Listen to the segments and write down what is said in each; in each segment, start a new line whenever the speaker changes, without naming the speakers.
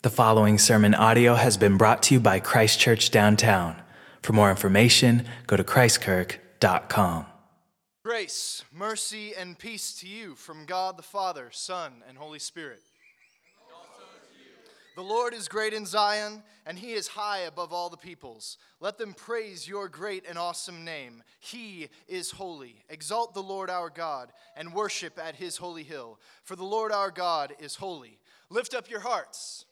The following sermon audio has been brought to you by Christ Church Downtown. For more information, go to christkirk.com.
Grace, mercy, and peace to you from God the Father, Son, and Holy Spirit. And also to you. The Lord is great in Zion, and he is high above all the peoples. Let them praise your great and awesome name. He is holy. Exalt the Lord our God, and worship at his holy hill. For the Lord our God is holy. Lift up your hearts.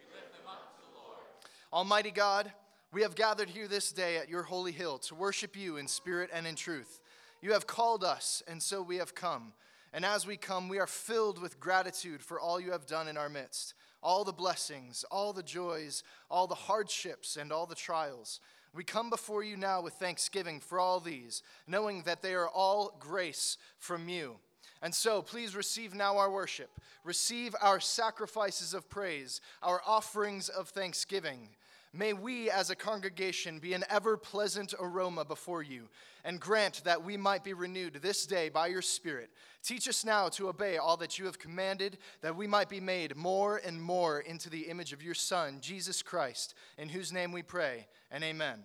Almighty God, we have gathered here this day at your holy hill to worship you in spirit and in truth. You have called us, and so we have come. And as we come, we are filled with gratitude for all you have done in our midst, all the blessings, all the joys, all the hardships, and all the trials. We come before you now with thanksgiving for all these, knowing that they are all grace from you. And so, please receive now our worship. Receive our sacrifices of praise, our offerings of thanksgiving. May we as a congregation be an ever-pleasant aroma before you, and grant that we might be renewed this day by your Spirit. Teach us now to obey all that you have commanded, that we might be made more and more into the image of your Son, Jesus Christ, in whose name we pray, and amen.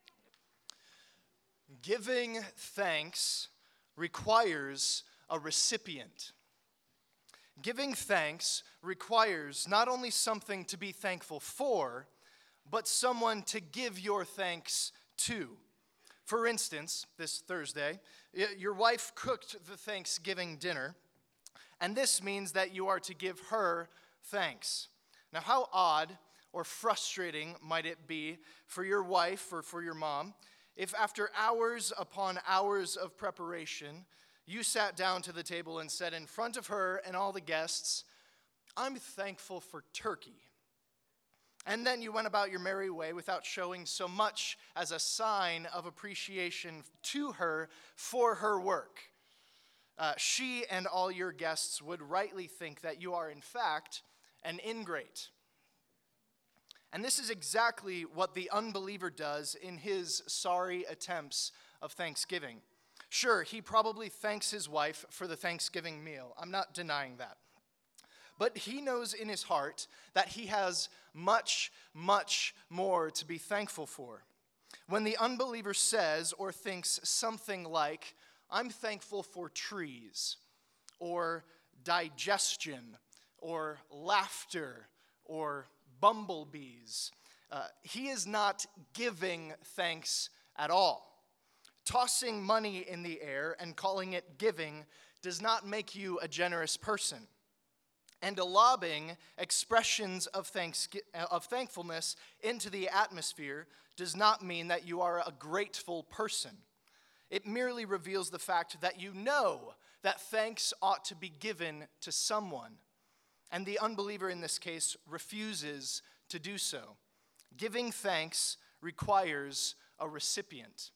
Giving thanks requires a recipient. Giving thanks requires not only something to be thankful for, but someone to give your thanks to. For instance, this Thursday, your wife cooked the Thanksgiving dinner, and this means that you are to give her thanks. Now, how odd or frustrating might it be for your wife or for your mom if after hours upon hours of preparation, you sat down to the table and said in front of her and all the guests, "I'm thankful for turkey." And then you went about your merry way without showing so much as a sign of appreciation to her for her work. She and all your guests would rightly think that you are, in fact, an ingrate. And this is exactly what the unbeliever does in his sorry attempts of thanksgiving. Sure, he probably thanks his wife for the Thanksgiving meal. I'm not denying that. But he knows in his heart that he has much, much more to be thankful for. When the unbeliever says or thinks something like, "I'm thankful for trees," or digestion, or laughter, or bumblebees, he is not giving thanks at all. Tossing money in the air and calling it giving does not make you a generous person. And lobbing expressions of thankfulness into the atmosphere does not mean that you are a grateful person. It merely reveals the fact that you know that thanks ought to be given to someone. And the unbeliever in this case refuses to do so. Giving thanks requires a recipient.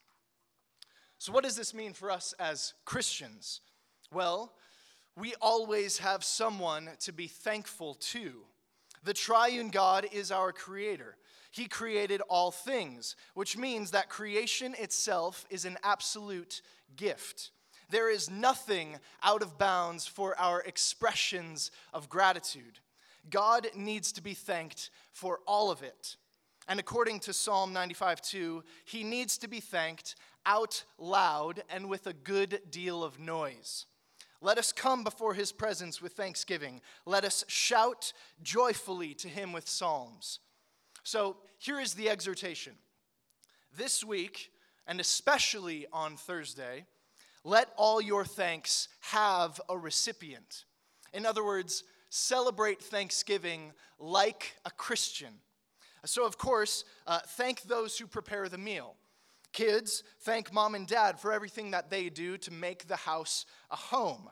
So what does this mean for us as Christians? Well, we always have someone to be thankful to. The triune God is our creator. He created all things, which means that creation itself is an absolute gift. There is nothing out of bounds for our expressions of gratitude. God needs to be thanked for all of it. And according to Psalm 95:2, he needs to be thanked out loud and with a good deal of noise. Let us come before his presence with thanksgiving. Let us shout joyfully to him with psalms. So here is the exhortation. This week, and especially on Thursday, let all your thanks have a recipient. In other words, celebrate Thanksgiving like a Christian. So of course, thank those who prepare the meal. Kids, thank mom and dad for everything that they do to make the house a home.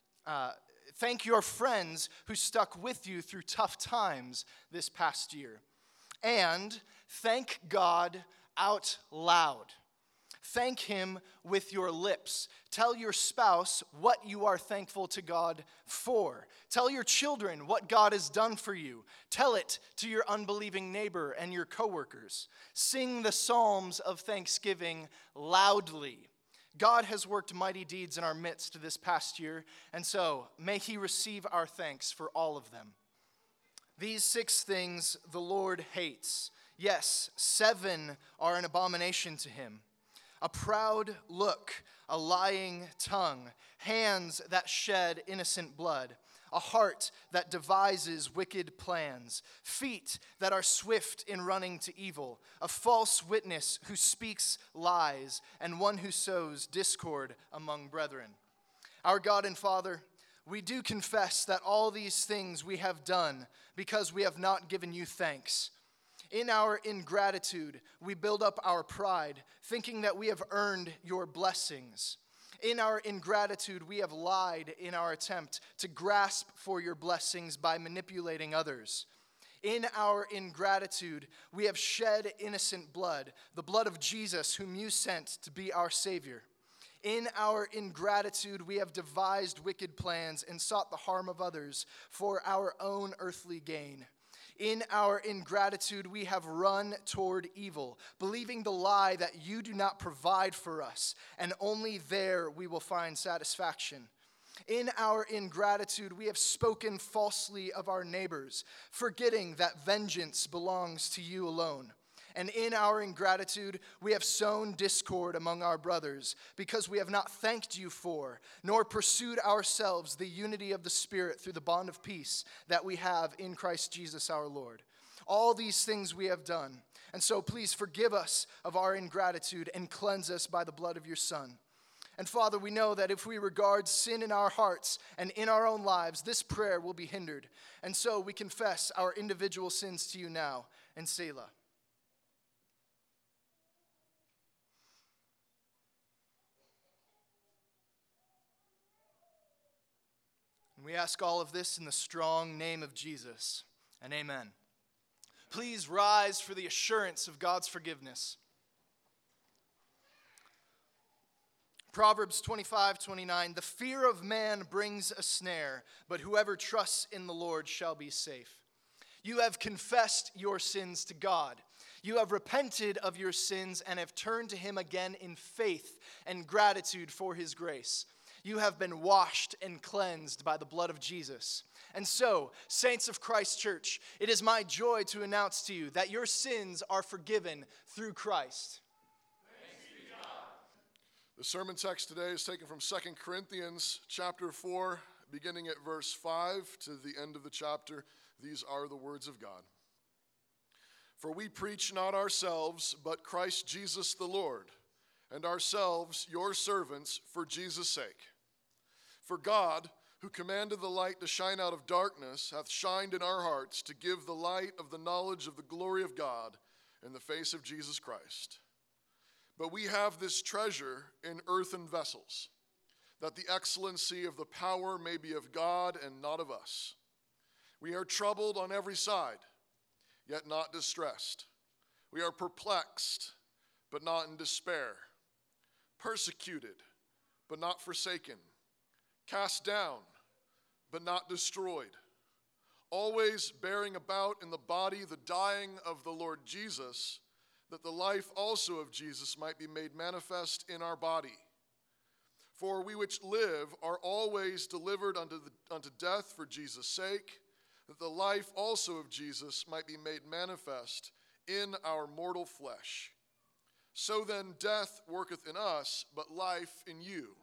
Thank your friends who stuck with you through tough times this past year. And thank God out loud. Thank him with your lips. Tell your spouse what you are thankful to God for. Tell your children what God has done for you. Tell it to your unbelieving neighbor and your coworkers. Sing the psalms of thanksgiving loudly. God has worked mighty deeds in our midst this past year, and so may he receive our thanks for all of them. These 6 things the Lord hates. Yes, 7 are an abomination to him: a proud look, a lying tongue, hands that shed innocent blood, a heart that devises wicked plans, feet that are swift in running to evil, a false witness who speaks lies, and one who sows discord among brethren. Our God and Father, we do confess that all these things we have done because we have not given you thanks. In our ingratitude, we build up our pride, thinking that we have earned your blessings. In our ingratitude, we have lied in our attempt to grasp for your blessings by manipulating others. In our ingratitude, we have shed innocent blood, the blood of Jesus, whom you sent to be our Savior. In our ingratitude, we have devised wicked plans and sought the harm of others for our own earthly gain. In our ingratitude, we have run toward evil, believing the lie that you do not provide for us, and only there we will find satisfaction. In our ingratitude, we have spoken falsely of our neighbors, forgetting that vengeance belongs to you alone. And in our ingratitude, we have sown discord among our brothers, because we have not thanked you for, nor pursued ourselves the unity of the Spirit through the bond of peace that we have in Christ Jesus our Lord. All these things we have done, and so please forgive us of our ingratitude and cleanse us by the blood of your Son. And Father, we know that if we regard sin in our hearts and in our own lives, this prayer will be hindered. And so we confess our individual sins to you now, and Selah. We ask all of this in the strong name of Jesus, and amen. Please rise for the assurance of God's forgiveness. Proverbs 25:29, the fear of man brings a snare, but whoever trusts in the Lord shall be safe. You have confessed your sins to God. You have repented of your sins and have turned to him again in faith and gratitude for his grace. You have been washed and cleansed by the blood of Jesus. And so, saints of Christ Church, it is my joy to announce to you that your sins are forgiven through Christ.
Thanks be to God. The sermon text today is taken from 2 Corinthians chapter 4, beginning at verse 5 to the end of the chapter. These are the words of God. For we preach not ourselves, but Christ Jesus the Lord, and ourselves your servants for Jesus' sake. For God, who commanded the light to shine out of darkness, hath shined in our hearts to give the light of the knowledge of the glory of God in the face of Jesus Christ. But we have this treasure in earthen vessels, that the excellency of the power may be of God and not of us. We are troubled on every side, yet not distressed. We are perplexed, but not in despair. Persecuted, but not forsaken. Cast down, but not destroyed. Always bearing about in the body the dying of the Lord Jesus, that the life also of Jesus might be made manifest in our body. For we which live are always delivered unto death for Jesus' sake, that the life also of Jesus might be made manifest in our mortal flesh. So then death worketh in us, but life in you.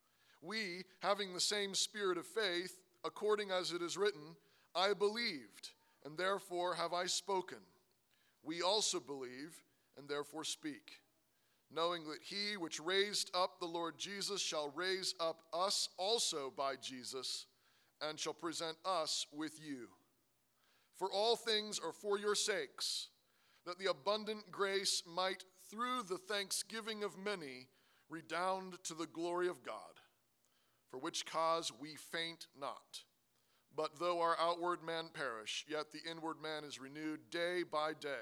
We, having the same spirit of faith, according as it is written, I believed, and therefore have I spoken. We also believe, and therefore speak, knowing that he which raised up the Lord Jesus shall raise up us also by Jesus, and shall present us with you. For all things are for your sakes, that the abundant grace might, through the thanksgiving of many, redound to the glory of God. For which cause we faint not. But though our outward man perish, yet the inward man is renewed day by day.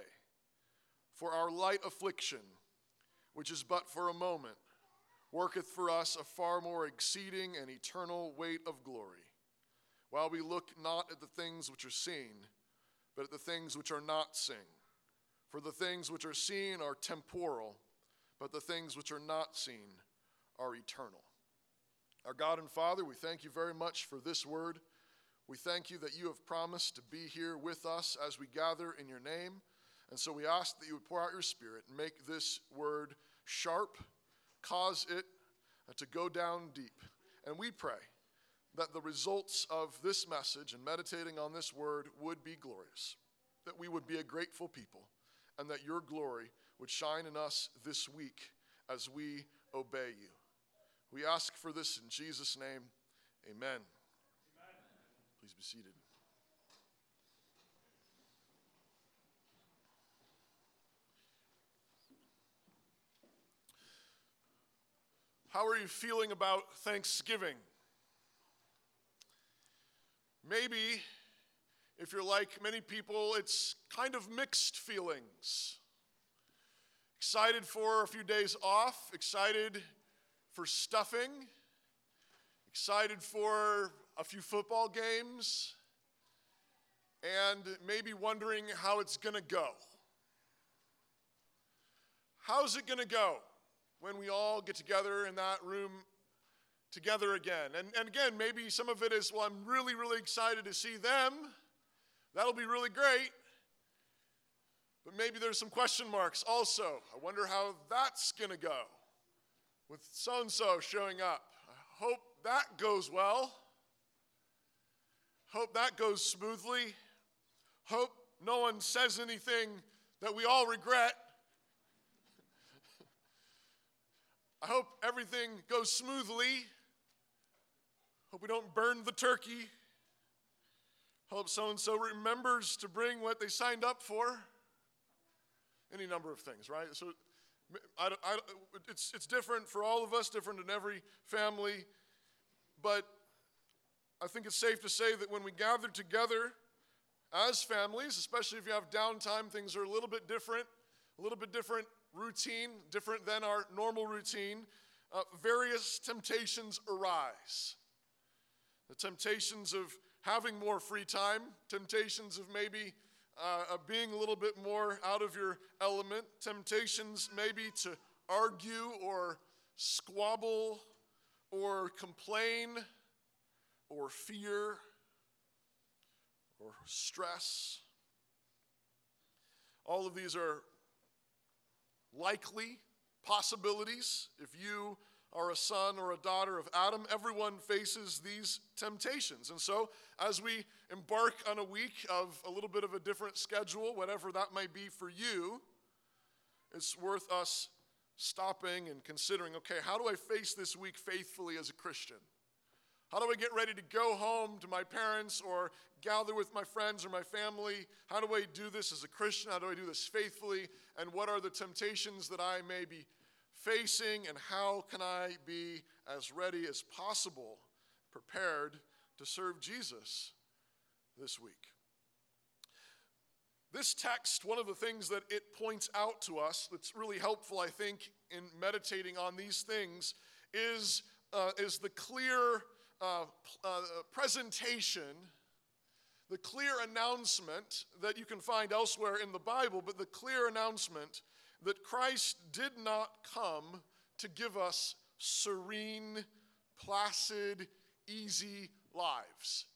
For our light affliction, which is but for a moment, worketh for us a far more exceeding and eternal weight of glory, while we look not at the things which are seen, but at the things which are not seen. For the things which are seen are temporal, but the things which are not seen are eternal. Our God and Father, we thank you very much for this word. We thank you that you have promised to be here with us as we gather in your name. And so we ask that you would pour out your Spirit and make this word sharp, cause it to go down deep. And we pray that the results of this message and meditating on this word would be glorious, that we would be a grateful people, and that your glory would shine in us this week as we obey you. We ask for this in Jesus' name. Amen. Please be seated. How are you feeling about Thanksgiving? Maybe, if you're like many people, it's kind of mixed feelings. Excited for a few days off, excited for stuffing, excited for a few football games, and maybe wondering how it's going to go. How's it going to go when we all get together in that room together again? And again, maybe some of it is, well, I'm really, really excited to see them. That'll be really great. But maybe there's some question marks also. I wonder how that's going to go with so-and-so showing up. I hope that goes well. Hope that goes smoothly. Hope no one says anything that we all regret. I hope everything goes smoothly. Hope we don't burn the turkey. Hope so-and-so remembers to bring what they signed up for. Any number of things, right? So it's different for all of us, different in every family. But I think it's safe to say that when we gather together as families, especially if you have downtime, things are a little bit different routine, different than our normal routine. Various temptations arise. The temptations of having more free time, temptations of maybe being a little bit more out of your element, temptations maybe to argue or squabble or complain or fear or stress. All of these are likely possibilities. If you are a son or a daughter of Adam, everyone faces these temptations. And so as we embark on a week of a little bit of a different schedule, whatever that might be for you, it's worth us stopping and considering, okay, how do I face this week faithfully as a Christian? How do I get ready to go home to my parents or gather with my friends or my family? How do I do this as a Christian? How do I do this faithfully? And what are the temptations that I may be facing? And how can I be as ready as possible, prepared to serve Jesus this week? This text, one of the things that it points out to us that's really helpful, I think, in meditating on these things is the clear presentation, the clear announcement that you can find elsewhere in the Bible, but the clear announcement that Christ did not come to give us serene, placid, easy lives.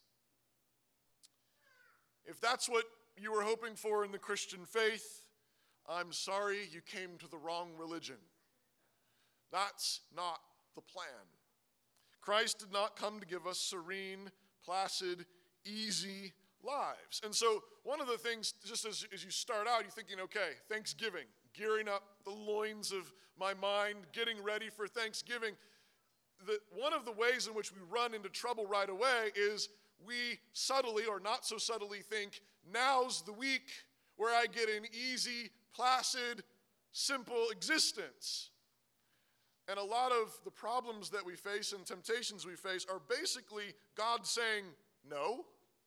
If that's what you were hoping for in the Christian faith, I'm sorry, you came to the wrong religion. That's not the plan. Christ did not come to give us serene, placid, easy lives. And so one of the things, just as you start out, you're thinking, okay, Thanksgiving, gearing up the loins of my mind, getting ready for Thanksgiving. One of the ways in which we run into trouble right away is we subtly or not so subtly think, now's the week where I get an easy, placid, simple existence. And a lot of the problems that we face and temptations we face are basically God saying, no.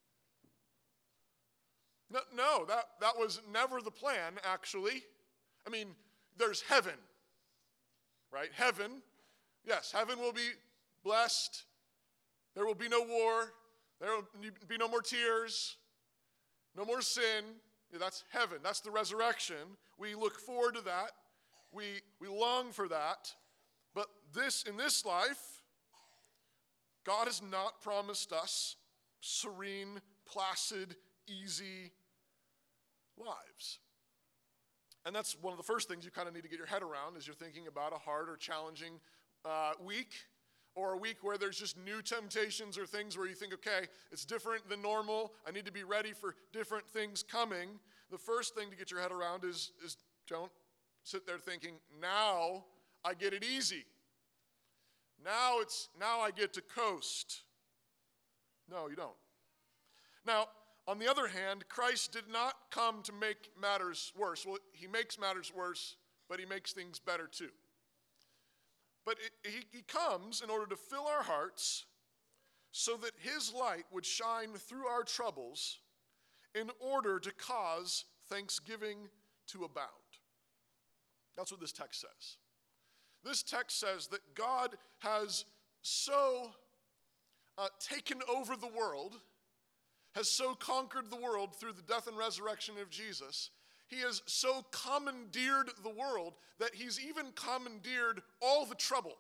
No, that was never the plan, actually. I mean, there's heaven, right? Heaven, yes, heaven will be blessed. There will be no war. There will be no more tears, no more sin. Yeah, that's heaven. That's the resurrection. We look forward to that. We long for that. But in this life, God has not promised us serene, placid, easy lives. And that's one of the first things you kind of need to get your head around as you're thinking about a hard or challenging week, or a week where there's just new temptations or things where you think, okay, it's different than normal. I need to be ready for different things coming. The first thing to get your head around is don't sit there thinking, now I get it easy. Now I get to coast. No, you don't. Now, on the other hand, Christ did not come to make matters worse. Well, he makes matters worse, but he makes things better too. But he comes in order to fill our hearts so that his light would shine through our troubles in order to cause thanksgiving to abound. That's what this text says. This text says that God has so taken over the world, has so conquered the world through the death and resurrection of Jesus. He has so commandeered the world that he's even commandeered all the trouble.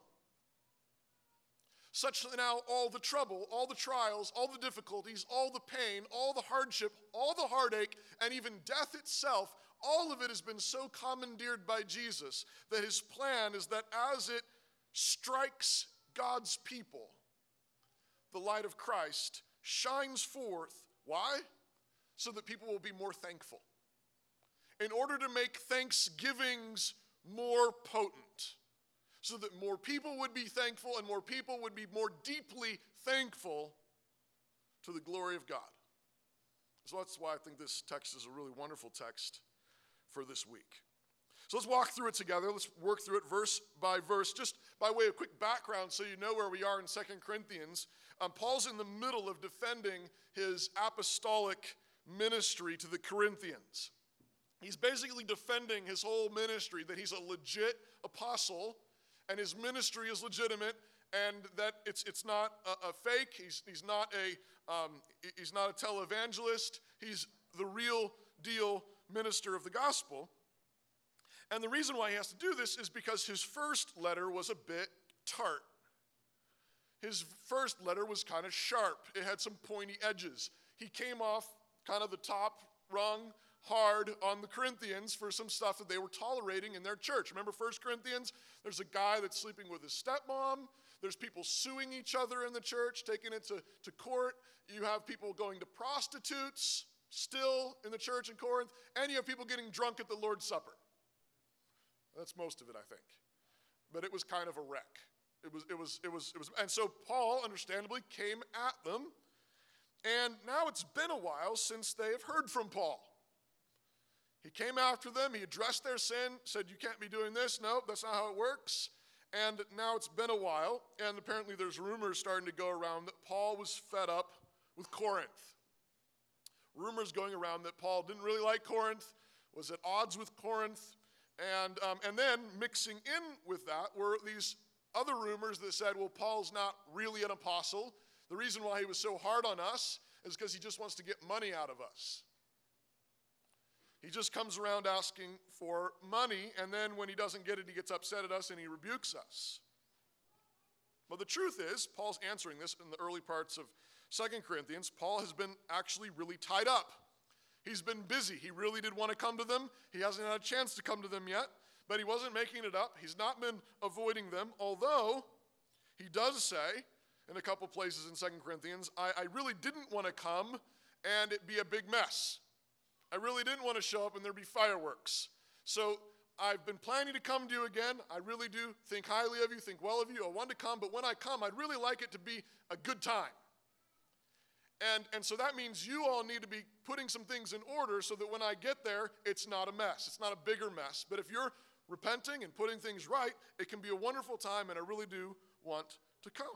Such that now all the trouble, all the trials, all the difficulties, all the pain, all the hardship, all the heartache, and even death itself, all of it has been so commandeered by Jesus that his plan is that as it strikes God's people, the light of Christ shines forth. Why? So that people will be more thankful. In order to make thanksgivings more potent, so that more people would be thankful and more people would be more deeply thankful to the glory of God. So that's why I think this text is a really wonderful text for this week. So let's walk through it together. Let's work through it verse by verse. Just by way of quick background so you know where we are in 2 Corinthians, Paul's in the middle of defending his apostolic ministry to the Corinthians. He's basically defending his whole ministry, that he's a legit apostle and his ministry is legitimate and that it's not a fake. He's not a televangelist. He's the real deal minister of the gospel. And the reason why he has to do this is because his first letter was a bit tart. His first letter was kind of sharp. It had some pointy edges. He came off kind of the top rung hard on the Corinthians for some stuff that they were tolerating in their church. Remember 1 Corinthians? There's a guy that's sleeping with his stepmom. There's people suing each other in the church, taking it to court. You have people going to prostitutes still in the church in Corinth. And you have people getting drunk at the Lord's Supper. That's most of it, I think. But it was kind of a wreck. It was, and so Paul, understandably, came at them. And now it's been a while since they have heard from Paul. He came after them. He addressed their sin, said, you can't be doing this. No, that's not how it works. And now it's been a while. And apparently there's rumors starting to go around that Paul was fed up with Corinth. Rumors going around that Paul didn't really like Corinth, was at odds with Corinth. And then mixing in with that were these other rumors that said, well, Paul's not really an apostle. The reason why he was so hard on us is because he just wants to get money out of us. He just comes around asking for money, and then when he doesn't get it, he gets upset at us and he rebukes us. But the truth is, Paul's answering this in the early parts of 2 Corinthians. Paul has been actually really tied up. He's been busy. He really did want to come to them. He hasn't had a chance to come to them yet, but he wasn't making it up. He's not been avoiding them, although he does say in a couple places in 2 Corinthians, I really didn't want to come and it be a big mess. I really didn't want to show up and there be fireworks. So I've been planning to come to you again. I really do think highly of you, think well of you. I want to come, but when I come, I'd really like it to be a good time. And so that means you all need to be putting some things in order so that when I get there, it's not a mess. It's not a bigger mess. But if you're repenting and putting things right, it can be a wonderful time, and I really do want to come.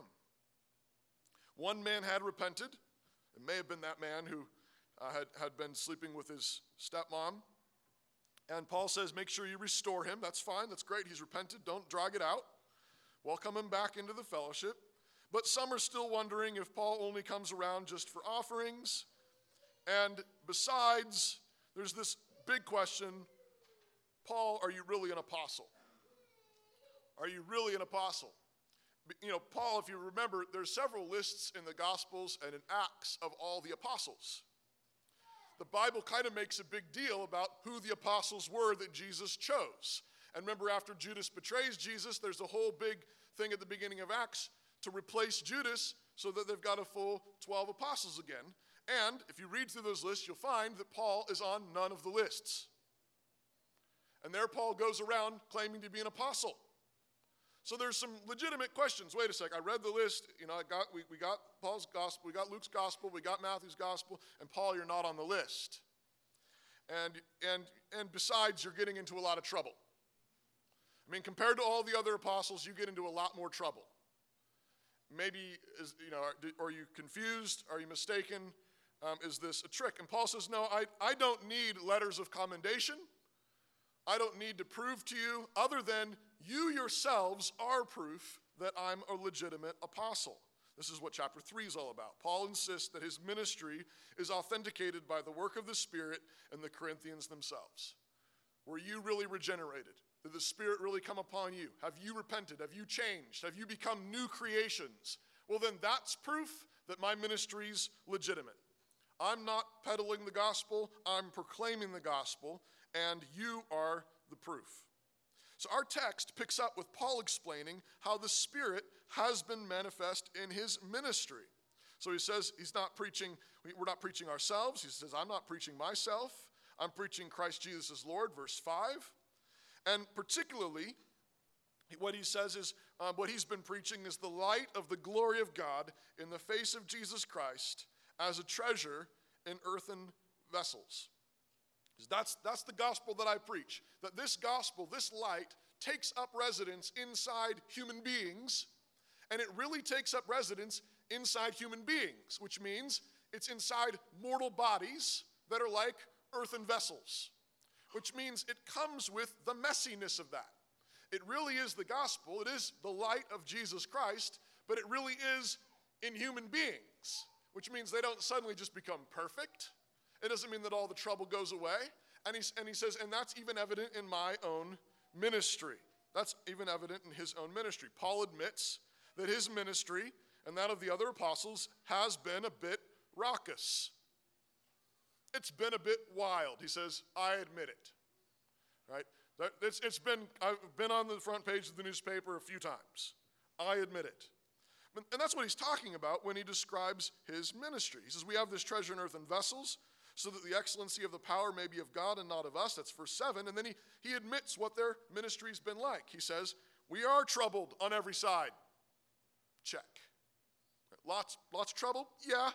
One man had repented. It may have been that man who had been sleeping with his stepmom. And Paul says, make sure you restore him. That's fine. That's great. He's repented. Don't drag it out. Welcome him back into the fellowship. But some are still wondering if Paul only comes around just for offerings. And besides, there's this big question, Paul, are you really an apostle? Are you really an apostle? Paul, if you remember, there's several lists in the Gospels and in Acts of all the apostles. The Bible kind of makes a big deal about who the apostles were that Jesus chose. And remember, after Judas betrays Jesus, there's a whole big thing at the beginning of Acts to replace Judas so that they've got a full 12 apostles again. And if you read through those lists, you'll find that Paul is on none of the lists. And there Paul goes around claiming to be an apostle. So there's some legitimate questions. Wait a sec, I read the list. We got Paul's gospel, we got Luke's gospel, we got Matthew's gospel, and Paul, you're not on the list. And besides, you're getting into a lot of trouble. I mean, compared to all the other apostles, you get into a lot more trouble. Maybe, are you confused? Are you mistaken? Is this a trick? And Paul says, no, I don't need letters of commendation. I don't need to prove to you, other than you yourselves are proof that I'm a legitimate apostle. This is what chapter 3 is all about. Paul insists that his ministry is authenticated by the work of the Spirit and the Corinthians themselves. Were you really regenerated? Did the Spirit really come upon you? Have you repented? Have you changed? Have you become new creations? Well, then that's proof that my ministry's legitimate. I'm not peddling the gospel, I'm proclaiming the gospel, and you are the proof. So our text picks up with Paul explaining how the Spirit has been manifest in his ministry. So he says we're not preaching ourselves. He says, I'm not preaching myself. I'm preaching Christ Jesus as Lord, verse 5. And particularly, what he says is, what he's been preaching is the light of the glory of God in the face of Jesus Christ as a treasure in earthen vessels. That's the gospel that I preach. That this gospel, this light, takes up residence inside human beings, and it really takes up residence inside human beings, which means it's inside mortal bodies that are like earthen vessels, which means it comes with the messiness of that. It really is the gospel. It is the light of Jesus Christ, but it really is in human beings, which means they don't suddenly just become perfect. It doesn't mean that all the trouble goes away. And he says, and that's even evident in my own ministry. That's even evident in his own ministry. Paul admits that his ministry and that of the other apostles has been a bit raucous. It's been a bit wild. He says, I admit it. Right? I've been on the front page of the newspaper a few times. I admit it. And that's what he's talking about when he describes his ministry. He says, we have this treasure in earthen vessels, so that the excellency of the power may be of God and not of us. That's verse 7. And then he admits what their ministry's been like. He says, we are troubled on every side. Check. Lots of trouble? Yeah.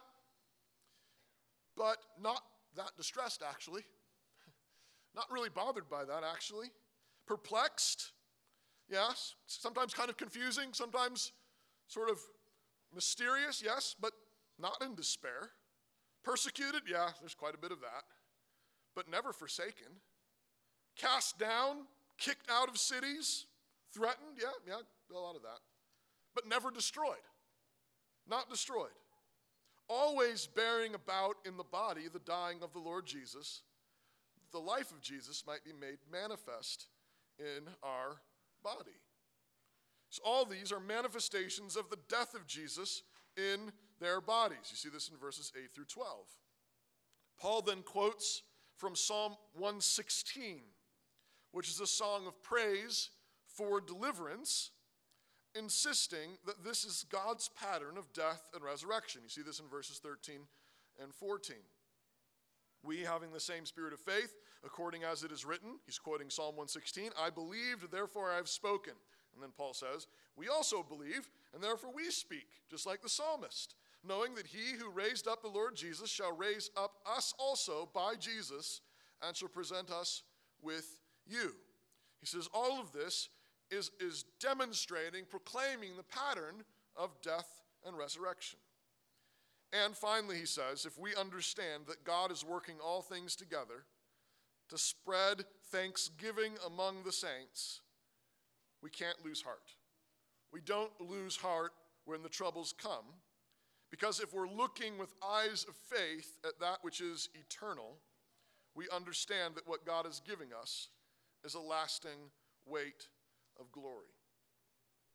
But not that distressed, actually. Not really bothered by that, actually. Perplexed? Yes. Sometimes kind of confusing, sometimes sort of mysterious, yes, but not in despair. Persecuted? Yeah, there's quite a bit of that. But never forsaken. Cast down, kicked out of cities, threatened? Yeah, a lot of that. But never destroyed. Not destroyed. Always bearing about in the body the dying of the Lord Jesus, the life of Jesus might be made manifest in our body. So all these are manifestations of the death of Jesus in their bodies. You see this in verses 8 through 12. Paul then quotes from Psalm 116, which is a song of praise for deliverance, insisting that this is God's pattern of death and resurrection. You see this in verses 13 and 14. We, having the same spirit of faith, according as it is written, he's quoting Psalm 116, I believed, therefore I have spoken. And then Paul says, we also believe, and therefore we speak, just like the psalmist, knowing that he who raised up the Lord Jesus shall raise up us also by Jesus and shall present us with you. He says all of this is demonstrating, proclaiming the pattern of death and resurrection. And finally, he says, if we understand that God is working all things together to spread thanksgiving among the saints, we can't lose heart. We don't lose heart when the troubles come, because if we're looking with eyes of faith at that which is eternal, we understand that what God is giving us is a lasting weight of glory.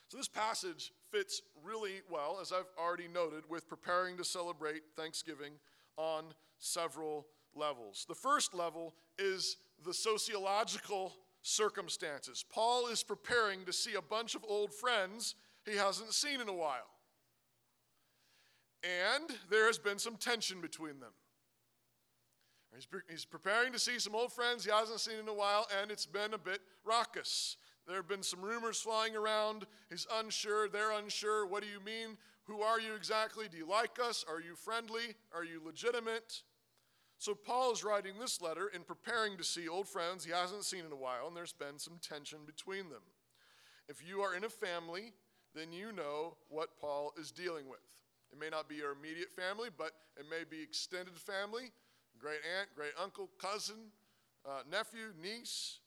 So this passage fits really well, as I've already noted, with preparing to celebrate Thanksgiving on several levels. The first level is the sociological circumstances. Paul is preparing to see a bunch of old friends he hasn't seen in a while. And there has been some tension between them. He's preparing to see some old friends he hasn't seen in a while, and it's been a bit raucous. There have been some rumors flying around. He's unsure. They're unsure. What do you mean? Who are you exactly? Do you like us? Are you friendly? Are you legitimate? So Paul is writing this letter in preparing to see old friends he hasn't seen in a while, and there's been some tension between them. If you are in a family, then you know what Paul is dealing with. It may not be your immediate family, but it may be extended family, great aunt, great uncle, cousin, nephew, niece.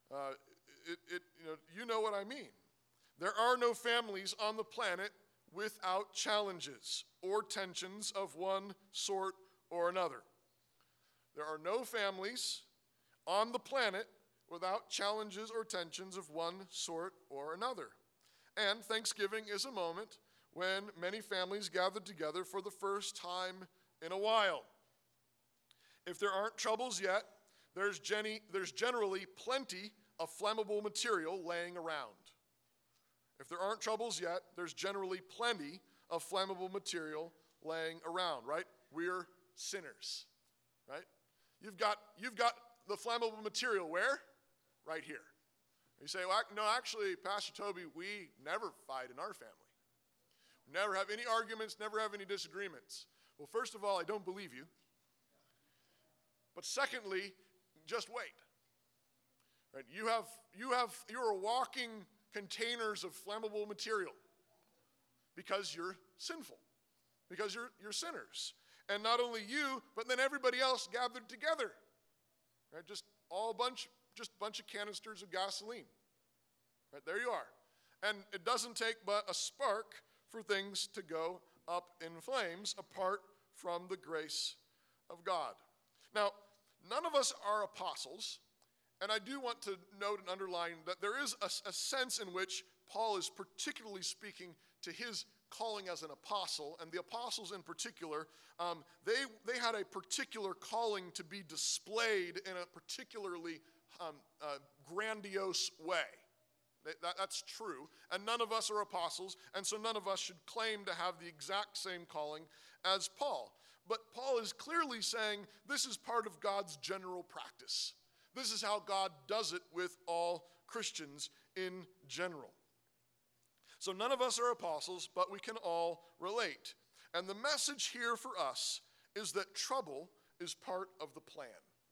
You know what I mean. There are no families on the planet without challenges or tensions of one sort or another. There are no families on the planet without challenges or tensions of one sort or another. And Thanksgiving is a moment when many families gather together for the first time in a while. If there aren't troubles yet, there's generally plenty of flammable material laying around. If there aren't troubles yet, there's generally plenty of flammable material laying around, right? We're sinners, right? You've got the flammable material where? Right here. You say, well, no, actually, Pastor Toby, we never fight in our family. We never have any arguments, never have any disagreements. Well, first of all, I don't believe you. But secondly, just wait. Right? You're walking containers of flammable material because you're sinful, because you're sinners. And not only you, but then everybody else gathered together. Right? Just a bunch of canisters of gasoline. Right? There you are. And it doesn't take but a spark for things to go up in flames apart from the grace of God. Now, none of us are apostles, and I do want to note and underline that there is a sense in which Paul is particularly speaking to his calling as an apostle, and the apostles in particular, they had a particular calling to be displayed in a particularly grandiose way. That's true, and none of us are apostles, and so none of us should claim to have the exact same calling as Paul. But Paul is clearly saying this is part of God's general practice. This is how God does it with all Christians in general. So none of us are apostles, but we can all relate. And the message here for us is that trouble is part of the plan.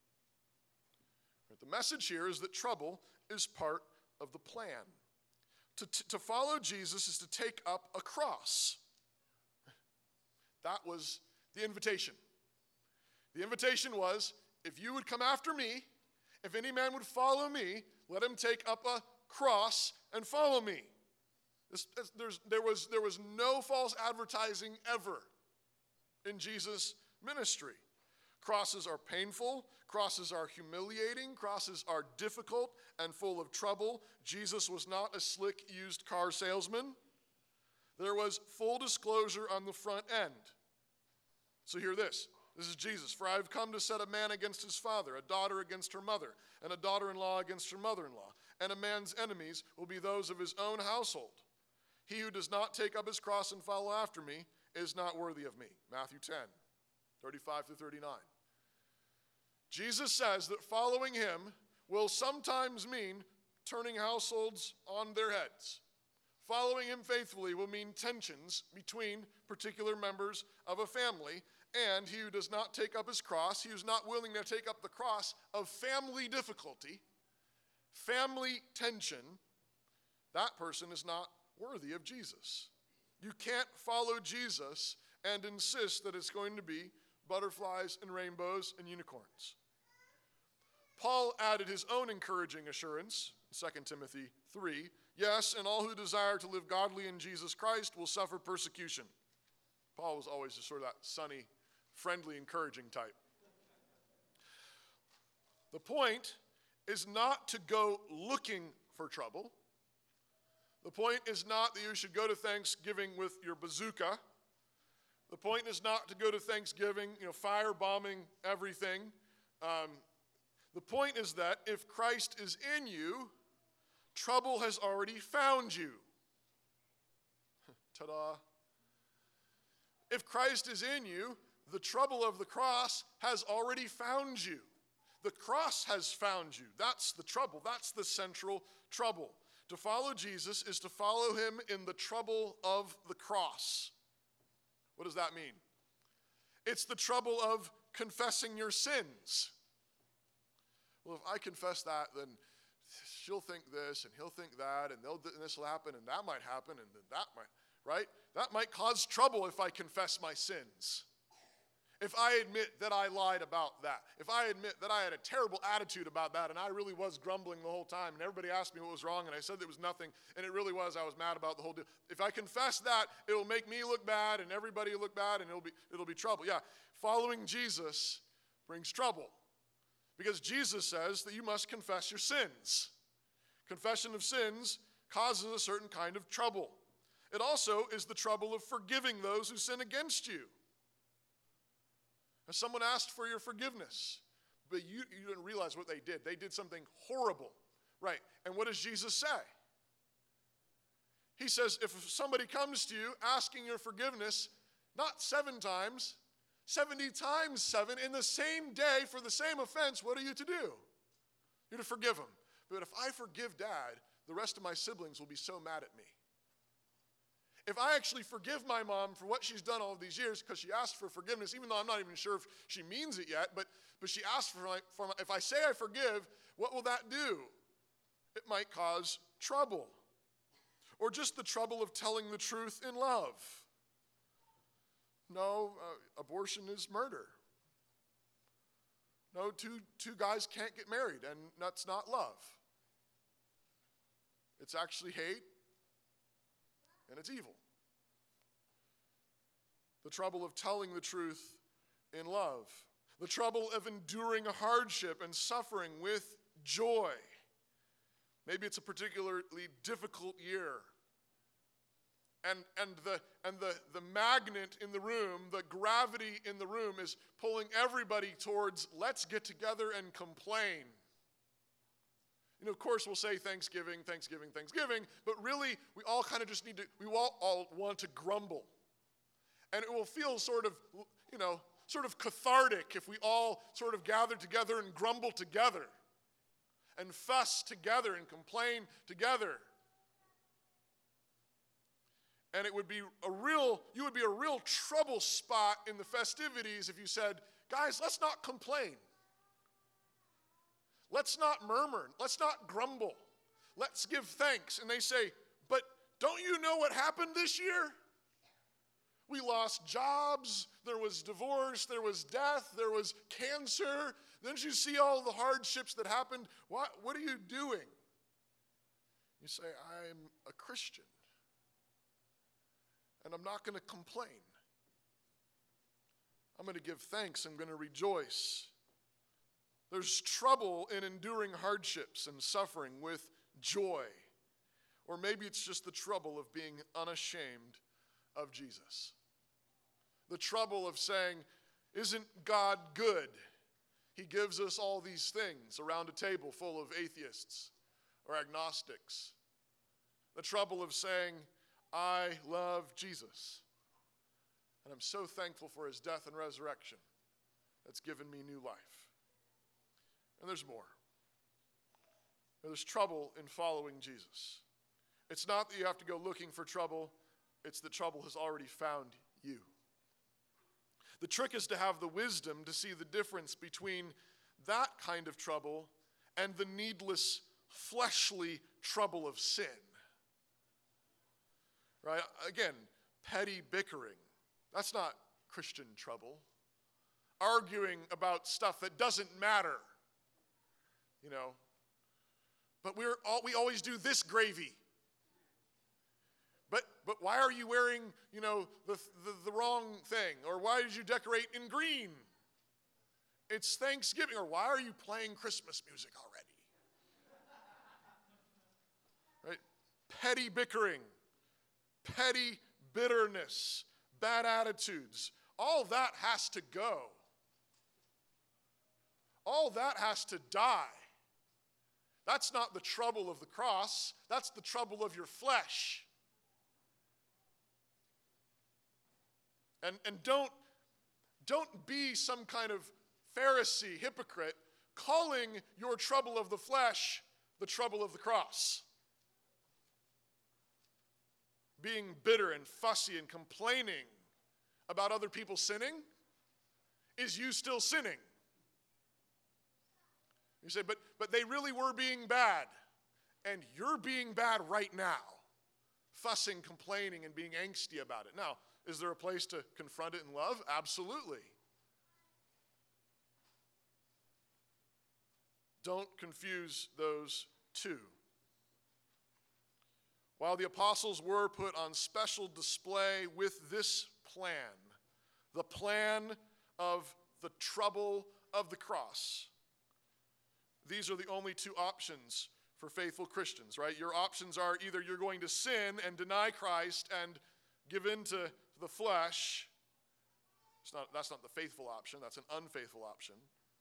The message here is that trouble is part of the plan. To follow Jesus is to take up a cross. That was the invitation. The invitation was, if you would come after me, if any man would follow me, let him take up a cross and follow me. There was no false advertising ever in Jesus' ministry. Crosses are painful. Crosses are humiliating. Crosses are difficult and full of trouble. Jesus was not a slick used car salesman. There was full disclosure on the front end. So hear this. This is Jesus. For I have come to set a man against his father, a daughter against her mother, and a daughter-in-law against her mother-in-law. And a man's enemies will be those of his own household. He who does not take up his cross and follow after me is not worthy of me. Matthew 10, 35 to 39. Jesus says that following him will sometimes mean turning households on their heads. Following him faithfully will mean tensions between particular members of a family, and he who does not take up his cross, he who's not willing to take up the cross of family difficulty, family tension, that person is not worthy of Jesus. You can't follow Jesus and insist that it's going to be butterflies and rainbows and unicorns. Paul added his own encouraging assurance, 2 Timothy 3, yes, and all who desire to live godly in Jesus Christ will suffer persecution. Paul was always just sort of that sunny, friendly, encouraging type. The point is not to go looking for trouble. The point is not that you should go to Thanksgiving with your bazooka. The point is not to go to Thanksgiving, firebombing everything. The point is that if Christ is in you, trouble has already found you. Ta-da. If Christ is in you, the trouble of the cross has already found you. The cross has found you. That's the trouble. That's the central trouble. To follow Jesus is to follow him in the trouble of the cross. What does that mean? It's the trouble of confessing your sins. Well, if I confess that, then she'll think this, and he'll think that, and this will happen, and that might happen, and then that might, right? That might cause trouble if I confess my sins. If I admit that I lied about that, if I admit that I had a terrible attitude about that and I really was grumbling the whole time and everybody asked me what was wrong and I said there was nothing and it really was, I was mad about the whole deal. If I confess that, it'll make me look bad and everybody will look bad and it'll be trouble. Yeah, following Jesus brings trouble because Jesus says that you must confess your sins. Confession of sins causes a certain kind of trouble. It also is the trouble of forgiving those who sin against you. If someone asked for your forgiveness, but you didn't realize what they did. They did something horrible, right? And what does Jesus say? He says, if somebody comes to you asking your forgiveness, not 7 times, 70 times 7 in the same day for the same offense, what are you to do? You're to forgive them. But if I forgive Dad, the rest of my siblings will be so mad at me. If I actually forgive my mom for what she's done all of these years, because she asked for forgiveness, even though I'm not even sure if she means it yet, but she asked for if I say I forgive, what will that do? It might cause trouble. Or just the trouble of telling the truth in love. No, abortion is murder. No, two guys can't get married, and that's not love. It's actually hate, and it's evil. The trouble of telling the truth in love. The trouble of enduring a hardship and suffering with joy. Maybe it's a particularly difficult year. And the magnet in the room, the gravity in the room is pulling everybody towards let's get together and complain. Of course, we'll say Thanksgiving, Thanksgiving, Thanksgiving, but really, we all kind of just we all want to grumble. And it will feel sort of cathartic if we all sort of gather together and grumble together and fuss together and complain together. And you would be a real trouble spot in the festivities if you said, guys, let's not complain. Let's not murmur. Let's not grumble. Let's give thanks. And they say, but don't you know what happened this year? We lost jobs. There was divorce. There was death. There was cancer. Didn't you see all the hardships that happened? What are you doing? You say, I'm a Christian. And I'm not going to complain. I'm going to give thanks. I'm going to rejoice. There's trouble in enduring hardships and suffering with joy. Or maybe it's just the trouble of being unashamed of Jesus. The trouble of saying, isn't God good? He gives us all these things around a table full of atheists or agnostics. The trouble of saying, I love Jesus. And I'm so thankful for his death and resurrection that's given me new life. And there's more. There's trouble in following Jesus. It's not that you have to go looking for trouble. It's that trouble has already found you. The trick is to have the wisdom to see the difference between that kind of trouble and the needless fleshly trouble of sin. Right? Again, petty bickering. That's not Christian trouble. Arguing about stuff that doesn't matter. But we always do this gravy. But why are you wearing, the wrong thing? Or why did you decorate in green? It's Thanksgiving. Or why are you playing Christmas music already? Right? petty bickering, petty bitterness, bad attitudes. All that has to go. All that has to die. That's not the trouble of the cross. That's the trouble of your flesh. And don't be some kind of Pharisee, hypocrite, calling your trouble of the flesh the trouble of the cross. Being bitter and fussy and complaining about other people sinning is you still sinning. You say, but they really were being bad, and you're being bad right now, fussing, complaining, and being angsty about it. Now, is there a place to confront it in love? Absolutely. Don't confuse those two. While the apostles were put on special display with this plan, the plan of the trouble of the cross, these are the only two options for faithful Christians, right? Your options are either you're going to sin and deny Christ and give in to the flesh. That's not the faithful option. That's an unfaithful option.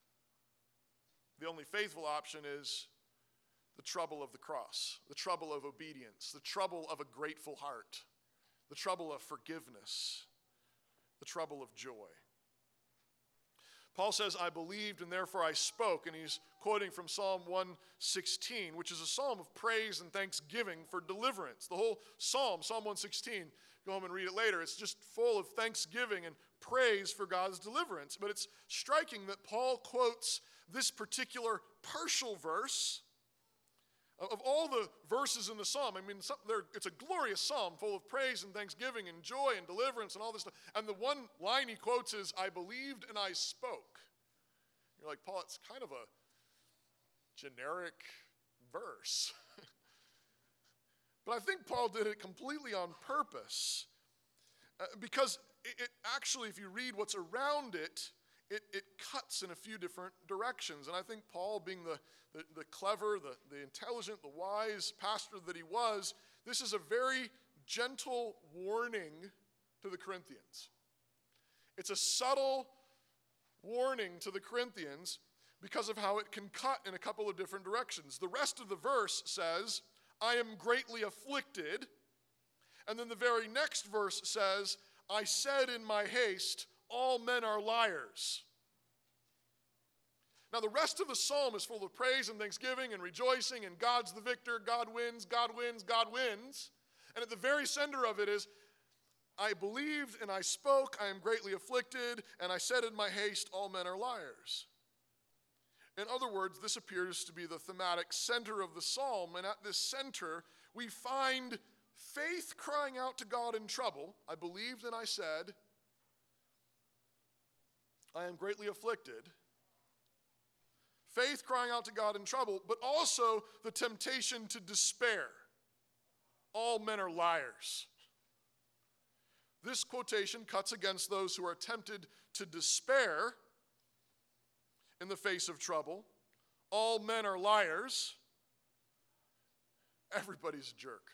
The only faithful option is the trouble of the cross, the trouble of obedience, the trouble of a grateful heart, the trouble of forgiveness, the trouble of joy. Paul says, I believed and therefore I spoke, and he's quoting from Psalm 116, which is a psalm of praise and thanksgiving for deliverance. The whole psalm, Psalm 116, go home and read it later. It's just full of thanksgiving and praise for God's deliverance. But it's striking that Paul quotes this particular partial verse. Of all the verses in the psalm, I mean, it's a glorious psalm full of praise and thanksgiving and joy and deliverance and all this stuff. And the one line he quotes is, I believed and I spoke. You're like, Paul, it's kind of a generic verse. But I think Paul did it completely on purpose. Because it actually, if you read what's around it, it cuts in a few different directions. And I think Paul, being the clever, the intelligent, the wise pastor that he was, this is a very gentle warning to the Corinthians. It's a subtle warning to the Corinthians because of how it can cut in a couple of different directions. The rest of the verse says, I am greatly afflicted. And then the very next verse says, I said in my haste, all men are liars. Now the rest of the psalm is full of praise and thanksgiving and rejoicing, and God's the victor, God wins, God wins, God wins. And at the very center of it is, I believed and I spoke, I am greatly afflicted, and I said in my haste, all men are liars. In other words, this appears to be the thematic center of the psalm, and at this center we find faith crying out to God in trouble. I believed and I said, I am greatly afflicted. Faith crying out to God in trouble, but also the temptation to despair. All men are liars. This quotation cuts against those who are tempted to despair in the face of trouble. All men are liars. Everybody's a jerk.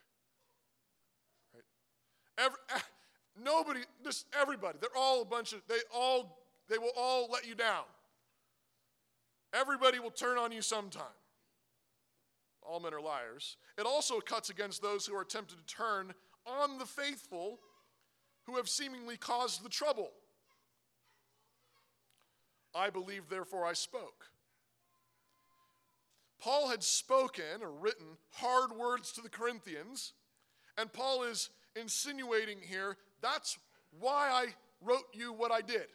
Right? Nobody, just everybody. They're all a bunch of, they will all let you down. Everybody will turn on you sometime. All men are liars. It also cuts against those who are tempted to turn on the faithful who have seemingly caused the trouble. I believed, therefore I spoke. Paul had spoken or written hard words to the Corinthians, and Paul is insinuating here, that's why I wrote you what I did.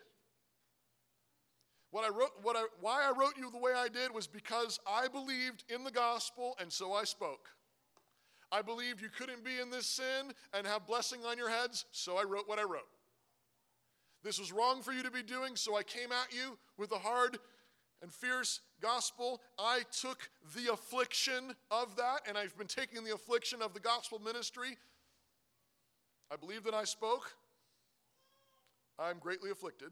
Why I wrote you the way I did was because I believed in the gospel, and so I spoke. I believed you couldn't be in this sin and have blessing on your heads, so I wrote what I wrote. This was wrong for you to be doing, so I came at you with a hard and fierce gospel. I took the affliction of that, and I've been taking the affliction of the gospel ministry. I believed that I spoke. I'm greatly afflicted.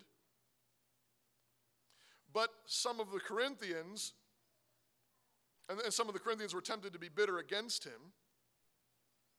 But some of the Corinthians, and some of the Corinthians were tempted to be bitter against him.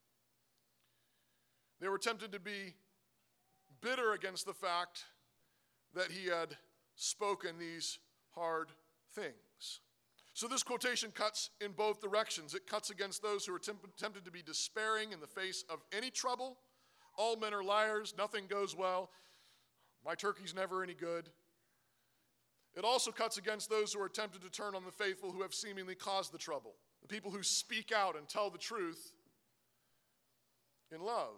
They were tempted to be bitter against the fact that he had spoken these hard things. So this quotation cuts in both directions. It cuts against those who are tempted to be despairing in the face of any trouble. All men are liars. Nothing goes well. My turkey's never any good. It also cuts against those who are tempted to turn on the faithful who have seemingly caused the trouble. The people who speak out and tell the truth in love.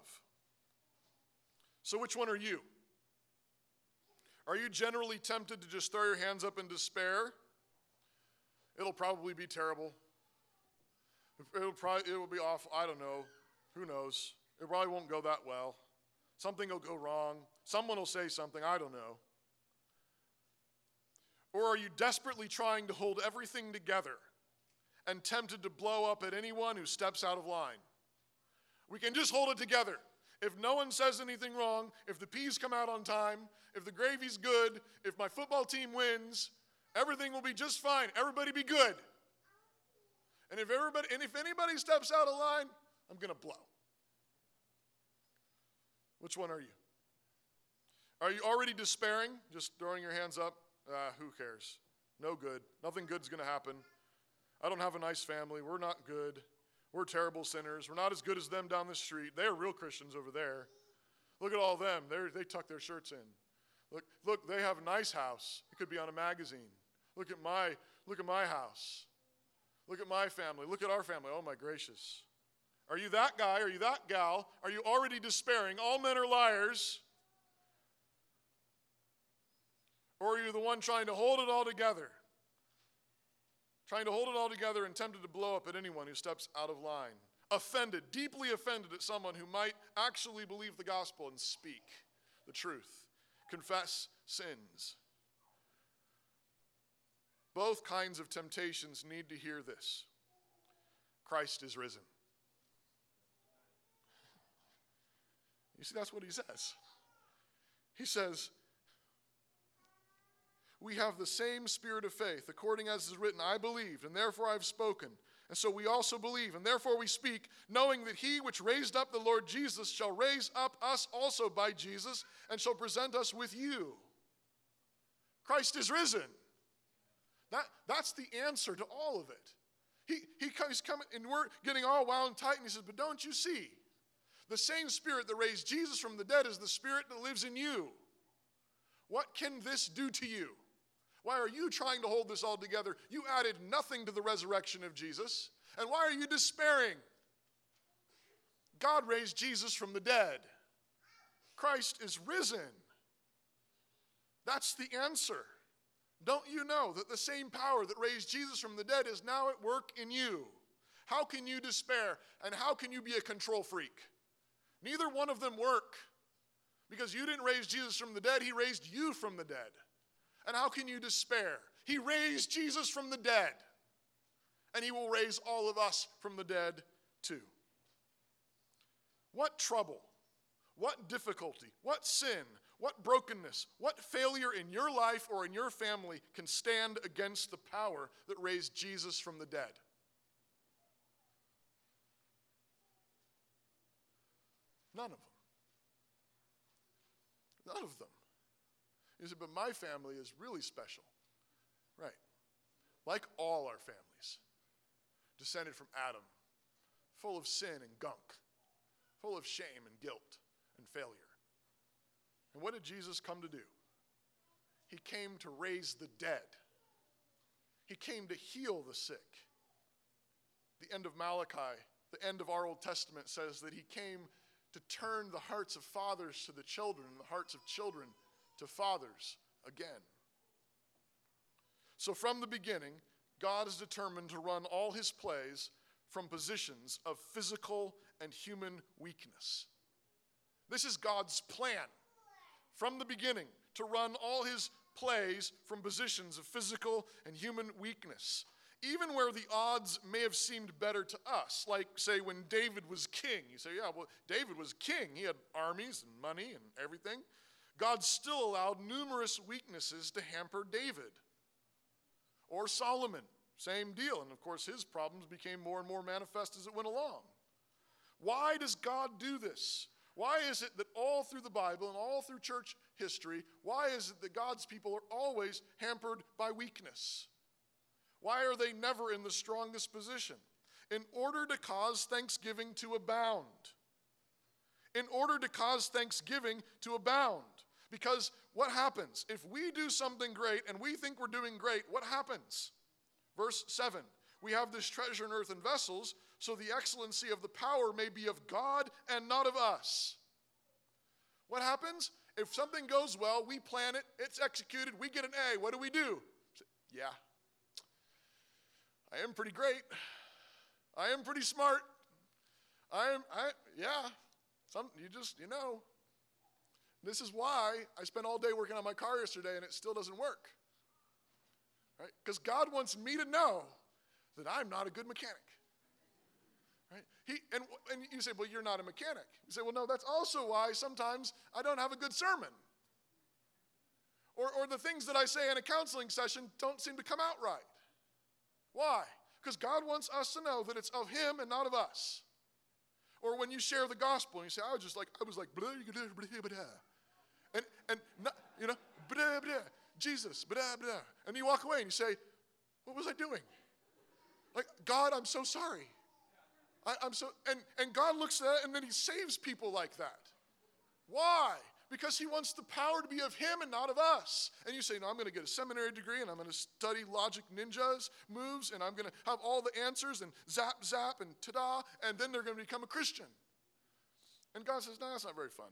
So which one are you? Are you generally tempted to just throw your hands up in despair? It'll probably be terrible. It will be awful. I don't know. Who knows? It probably won't go that well. Something will go wrong. Someone will say something. I don't know. Or are you desperately trying to hold everything together and tempted to blow up at anyone who steps out of line? We can just hold it together. If no one says anything wrong, if the peas come out on time, if the gravy's good, if my football team wins, everything will be just fine. Everybody be good. And if anybody steps out of line, I'm going to blow. Which one are you? Are you already despairing? Just throwing your hands up? Who cares? No good. Nothing good's going to happen. I don't have a nice family. We're not good. We're terrible sinners. We're not as good as them down the street. They're real Christians over there. Look at all of them. They tuck their shirts in. Look, they have a nice house. It could be on a magazine. Look at my house. Look at my family. Look at our family. Oh my gracious. Are you that guy? Are you that gal? Are you already despairing? All men are liars. Or are you the one trying to hold it all together? Trying to hold it all together and tempted to blow up at anyone who steps out of line. Offended, deeply offended at someone who might actually believe the gospel and speak the truth. Confess sins. Both kinds of temptations need to hear this. Christ is risen. You see, that's what he says. He says, we have the same spirit of faith, according as is written, I believed, and therefore I have spoken. And so we also believe, and therefore we speak, knowing that he which raised up the Lord Jesus shall raise up us also by Jesus, and shall present us with you. Christ is risen. That's the answer to all of it. He's coming, and we're getting all wound and tight, and he says, but don't you see? The same spirit that raised Jesus from the dead is the spirit that lives in you. What can this do to you? Why are you trying to hold this all together? You added nothing to the resurrection of Jesus. And why are you despairing? God raised Jesus from the dead. Christ is risen. That's the answer. Don't you know that the same power that raised Jesus from the dead is now at work in you? How can you despair? And how can you be a control freak? Neither one of them work. Because you didn't raise Jesus from the dead, he raised you from the dead. And how can you despair? He raised Jesus from the dead. And he will raise all of us from the dead too. What trouble, what difficulty, what sin, what brokenness, what failure in your life or in your family can stand against the power that raised Jesus from the dead? None of them. None of them. You say, but my family is really special. Right. Like all our families. Descended from Adam. Full of sin and gunk. Full of shame and guilt and failure. And what did Jesus come to do? He came to raise the dead. He came to heal the sick. The end of Malachi, the end of our Old Testament says that he came to turn the hearts of fathers to the children and the hearts of children to fathers again. So from the beginning, God is determined to run all his plays from positions of physical and human weakness. This is God's plan from the beginning, to run all his plays from positions of physical and human weakness. Even where the odds may have seemed better to us, like, say, when David was king. You say, yeah, well, David was king. He had armies and money and everything. God still allowed numerous weaknesses to hamper David. Or Solomon, same deal. And, of course, his problems became more and more manifest as it went along. Why does God do this? Why is it that all through the Bible and all through church history, why is it that God's people are always hampered by weakness? Why are they never in the strongest position? In order to cause thanksgiving to abound. In order to cause thanksgiving to abound. Because what happens? If we do something great and we think we're doing great, what happens? Verse 7, we have this treasure in earthen vessels, so the excellency of the power may be of God and not of us. What happens? If something goes well, we plan it, it's executed, we get an A. What do? Yeah. I am pretty great. I am pretty smart. This is why I spent all day working on my car yesterday and it still doesn't work. Right? Because God wants me to know that I'm not a good mechanic. Right? And you say, well, you're not a mechanic. You say, well, no, that's also why sometimes I don't have a good sermon. Or the things that I say in a counseling session don't seem to come out right. Why? Because God wants us to know that it's of him and not of us. Or when you share the gospel and you say, I was like, blah, blah, blah, blah. And blah, blah, Jesus, blah, blah. And you walk away and you say, what was I doing? Like, God, I'm so sorry. And God looks at it and then he saves people like that. Why? Because he wants the power to be of him and not of us. And you say, no, I'm going to get a seminary degree and I'm going to study logic ninjas moves and I'm going to have all the answers and zap, zap, and ta-da, and then they're going to become a Christian. And God says, no, that's not very fun.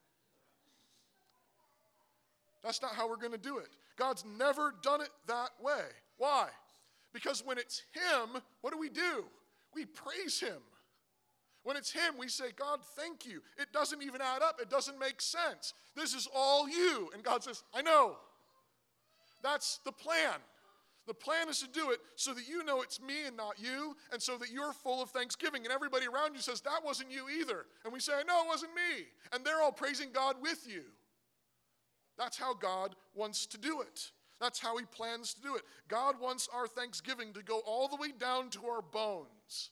That's not how we're going to do it. God's never done it that way. Why? Because when it's him, what do? We praise him. When it's him, we say, God, thank you. It doesn't even add up. It doesn't make sense. This is all you. And God says, I know. That's the plan. The plan is to do it so that you know it's me and not you, and so that you're full of thanksgiving. And everybody around you says, that wasn't you either. And we say, no, it wasn't me. And they're all praising God with you. That's how God wants to do it. That's how he plans to do it. God wants our thanksgiving to go all the way down to our bones.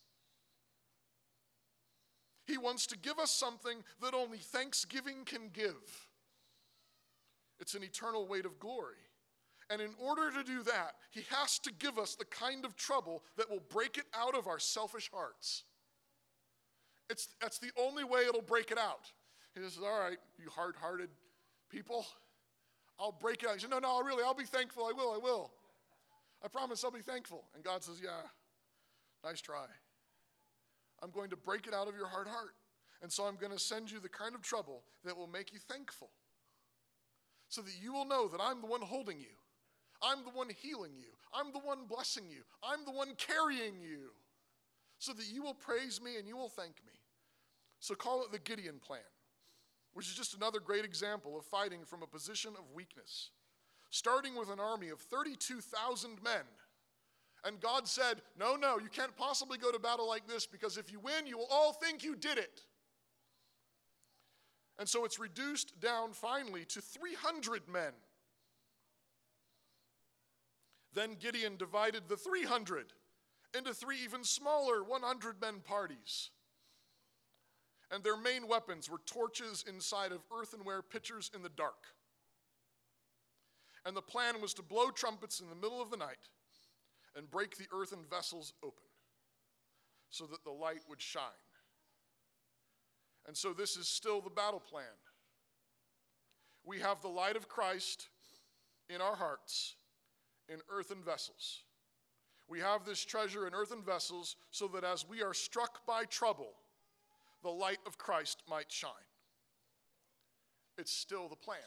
He wants to give us something that only thanksgiving can give. It's an eternal weight of glory. And in order to do that, he has to give us the kind of trouble that will break it out of our selfish hearts. That's the only way it'll break it out. He says, all right, you hard-hearted people, I'll break it out. He said, no, I'll be thankful. I will. I promise I'll be thankful. And God says, yeah, nice try. I'm going to break it out of your hard heart. And so I'm going to send you the kind of trouble that will make you thankful. So that you will know that I'm the one holding you. I'm the one healing you. I'm the one blessing you. I'm the one carrying you. So that you will praise me and you will thank me. So call it the Gideon plan, which is just another great example of fighting from a position of weakness. Starting with an army of 32,000 men. And God said, no, you can't possibly go to battle like this because if you win, you will all think you did it. And so it's reduced down finally to 300 men. Then Gideon divided the 300 into 3 even smaller 100-men parties. And their main weapons were torches inside of earthenware pitchers in the dark. And the plan was to blow trumpets in the middle of the night and break the earthen vessels open so that the light would shine. And so this is still the battle plan. We have the light of Christ in our hearts in earthen vessels. We have this treasure in earthen vessels so that as we are struck by trouble, the light of Christ might shine. It's still the plan.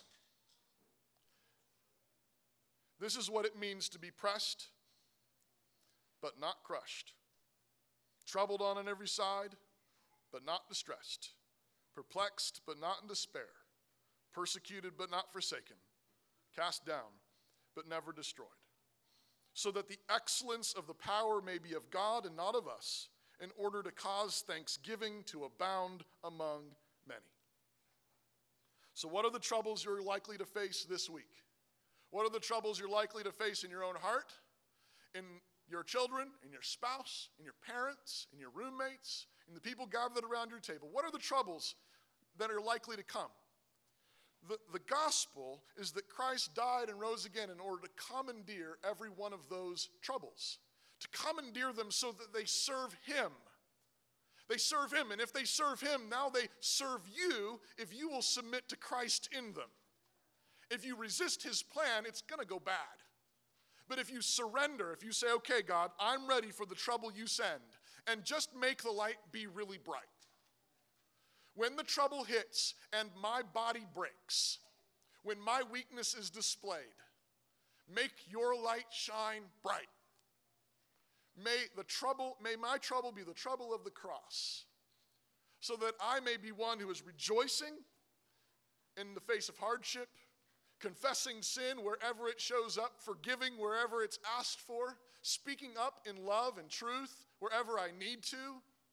This is what it means to be pressed, but not crushed. Troubled on every side, but not distressed. Perplexed, but not in despair. Persecuted, but not forsaken. Cast down, but never destroyed. So that the excellence of the power may be of God and not of us, in order to cause thanksgiving to abound among many. So what are the troubles you're likely to face this week? What are the troubles you're likely to face in your own heart, in your children, in your spouse, in your parents, in your roommates, in the people gathered around your table? What are the troubles that are likely to come. The gospel is that Christ died and rose again in order to commandeer every one of those troubles, to commandeer them so that they serve him. They serve him, and if they serve him, now they serve you if you will submit to Christ in them. If you resist his plan, it's going to go bad. But if you surrender, if you say, okay, God, I'm ready for the trouble you send, and just make the light be really bright. When the trouble hits and my body breaks, when my weakness is displayed, make your light shine bright. May my trouble be the trouble of the cross, so that I may be one who is rejoicing in the face of hardship, confessing sin wherever it shows up, forgiving wherever it's asked for, speaking up in love and truth wherever I need to,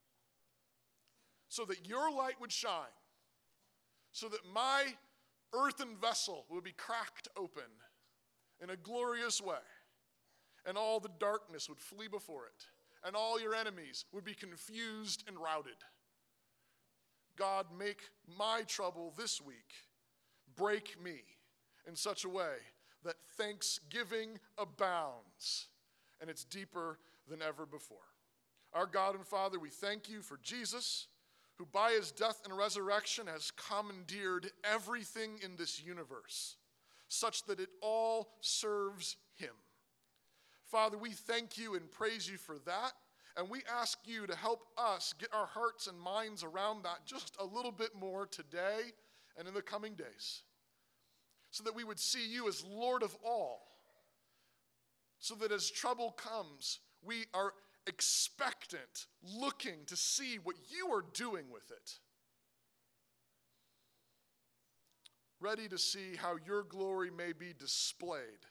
so that your light would shine, so that my earthen vessel would be cracked open in a glorious way, and all the darkness would flee before it, and all your enemies would be confused and routed. God, make my trouble this week break me in such a way that thanksgiving abounds, and it's deeper than ever before. Our God and Father, we thank you for Jesus, who by his death and resurrection has commandeered everything in this universe, such that it all serves him. Father, we thank you and praise you for that, and we ask you to help us get our hearts and minds around that just a little bit more today and in the coming days, so that we would see you as Lord of all, so that as trouble comes, we are expectant, looking to see what you are doing with it. Ready to see how your glory may be displayed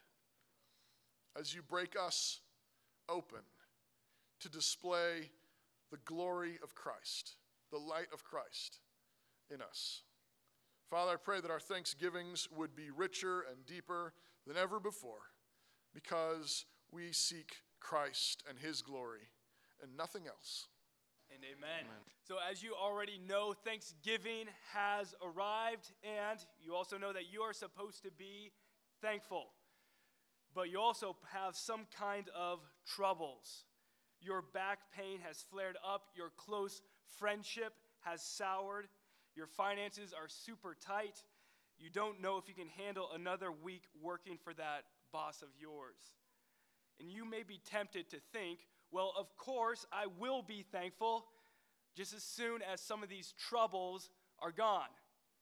as you break us open to display the glory of Christ, the light of Christ in us. Father, I pray that our thanksgivings would be richer and deeper than ever before, because we seek Christ and his glory and nothing else.
And amen. So as you already know, Thanksgiving has arrived, and you also know that you are supposed to be thankful. But you also have some kind of troubles. Your back pain has flared up, your close friendship has soured, your finances are super tight, you don't know if you can handle another week working for that boss of yours. And you may be tempted to think, well, of course I will be thankful just as soon as some of these troubles are gone.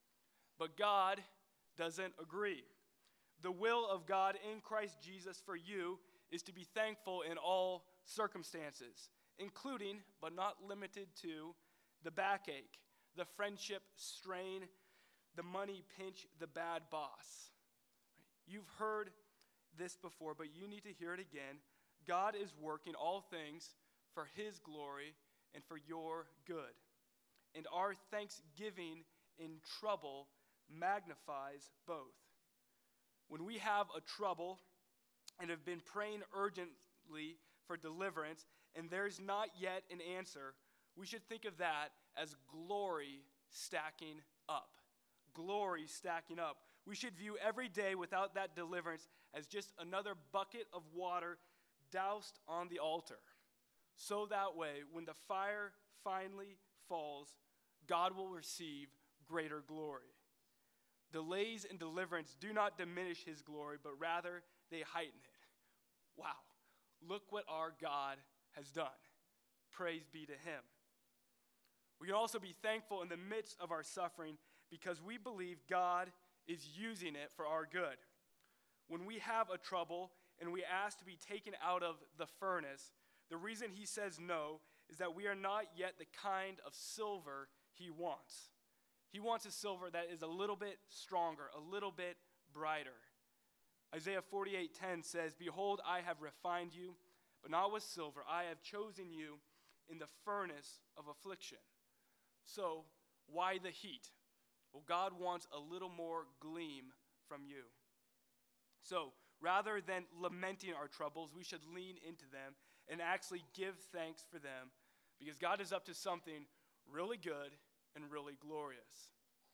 But God doesn't agree. The will of God in Christ Jesus for you is to be thankful in all circumstances, including, but not limited to, the backache, the friendship strain, the money pinch, the bad boss. You've heard this before, but you need to hear it again. God is working all things for his glory and for your good. And our thanksgiving in trouble magnifies both. When we have a trouble and have been praying urgently for deliverance, and there's not yet an answer, we should think of that as glory stacking up. Glory stacking up. We should view every day without that deliverance as just another bucket of water doused on the altar. So that way, when the fire finally falls, God will receive greater glory. Delays in deliverance do not diminish his glory, but rather they heighten it. Wow, look what our God has done. Praise be to him. We can also be thankful in the midst of our suffering because we believe God is using it for our good. When we have a trouble and we ask to be taken out of the furnace, the reason he says no is that we are not yet the kind of silver he wants. He wants a silver that is a little bit stronger, a little bit brighter. Isaiah 48:10 says, "Behold, I have refined you, but not with silver. I have chosen you in the furnace of affliction." So, why the heat? Well, God wants a little more gleam from you. So, rather than lamenting our troubles, we should lean into them and actually give thanks for them, because God is up to something really good and really glorious.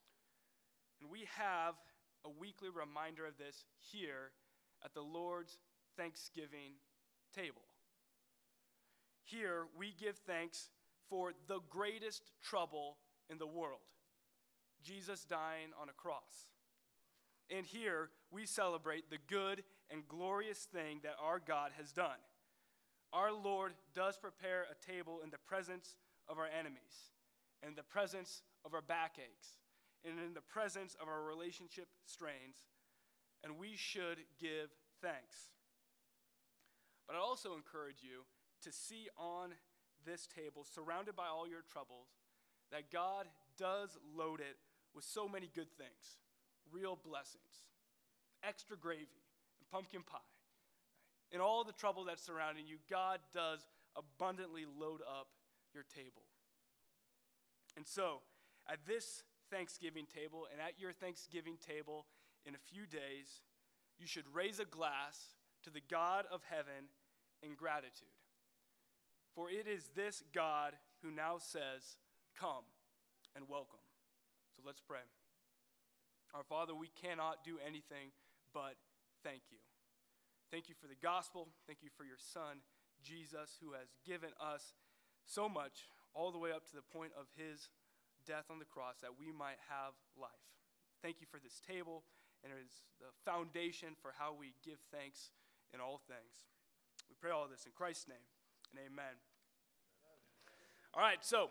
And we have a weekly reminder of this here at the Lord's Thanksgiving table. Here, we give thanks for the greatest trouble in the world, Jesus dying on a cross. And here, we celebrate the good and glorious thing that our God has done. Our Lord does prepare a table in the presence of our enemies, in the presence of our backaches, and in the presence of our relationship strains, and we should give thanks. But I also encourage you to see on this table, surrounded by all your troubles, that God does load it with so many good things, real blessings, extra gravy, and pumpkin pie. In all the trouble that's surrounding you, God does abundantly load up your table. And so, at this Thanksgiving table and at your Thanksgiving table in a few days, you should raise a glass to the God of heaven in gratitude. For it is this God who now says, "Come and welcome." So let's pray. Our Father, we cannot do anything but thank you. Thank you for the gospel. Thank you for your Son, Jesus, who has given us so much, all the way up to the point of his death on the cross, that we might have life. Thank you for this table, and it is the foundation for how we give thanks in all things. We pray all this in Christ's name, and amen. All right, so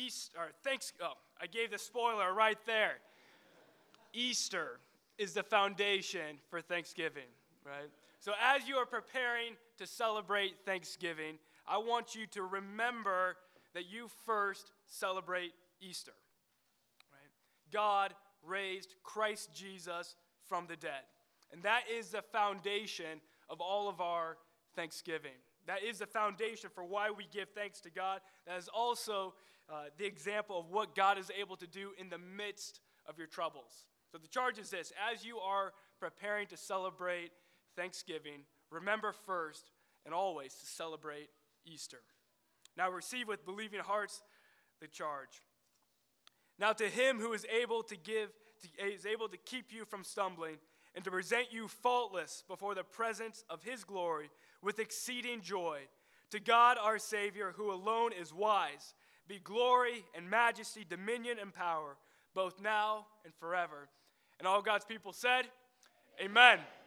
I gave the spoiler right there. Easter is the foundation for Thanksgiving, right? So as you are preparing to celebrate Thanksgiving, I want you to remember that you first celebrate Easter, right? God raised Christ Jesus from the dead. And that is the foundation of all of our Thanksgiving. That is the foundation for why we give thanks to God. That is also the example of what God is able to do in the midst of your troubles. So the charge is this: as you are preparing to celebrate Thanksgiving, remember first and always to celebrate Easter. Now receive with believing hearts the charge. Now to him who is able to keep you from stumbling and to present you faultless before the presence of his glory with exceeding joy, to God our Savior, who alone is wise, be glory and majesty, dominion and power, both now and forever. And all God's people said, Amen.